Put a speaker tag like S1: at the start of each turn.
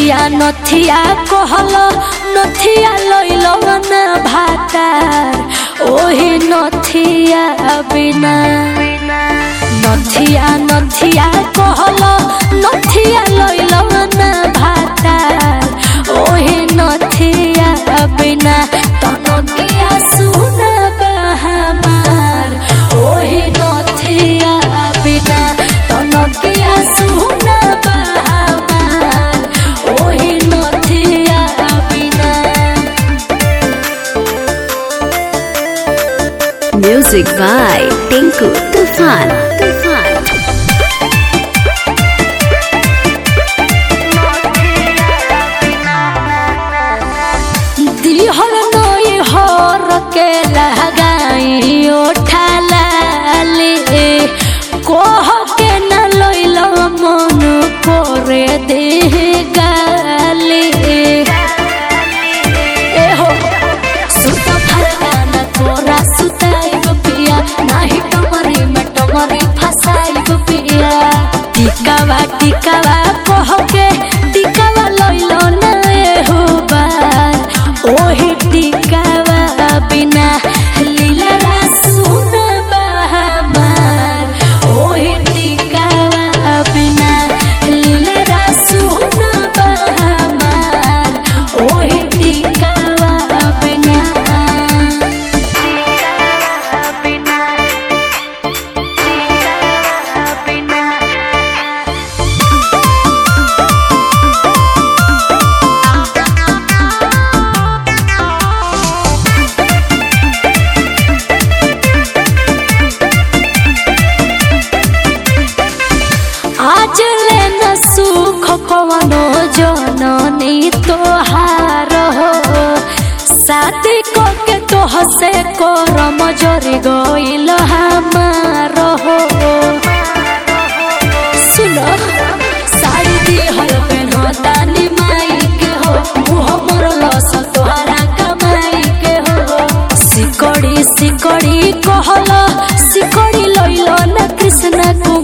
S1: नथिया नथिया कहलो नथिया लइलो ना भातार ओही नथिया बिना नथिया नथिया कहलो नथिया लइलो ना भातार ओही नथिया बिना तनकिया सुना बहमार ओही नथिया बिना तनकिया सुना
S2: Music by Tinku Tufan.
S1: दिहर नई हर के लगाई ओठालाले कोह के न लइल मन करे दे गाले एहो सुता फरगाना तोरा सुताई पिया नाही टमरी में टमरी फसाई पिया टिकावा टिकावा कह के टिकावा लइल ना एहो बार ओही टिकावा बिना लीला सुना बहमार ओही टिकावा बिना लीला सुना बहमार ओही टिकावा बिना आज लेना सुख कवनो जननी तोहार हो शादी के तोह से करम जरी गइल हमार हो सुनो साड़ी दिहल पेनतानी माई के हो मुँह मोरल तोहरा कमाई के हो सिकड़ी सिकड़ी कहल सिकड़ी लइल ना कृष्ण को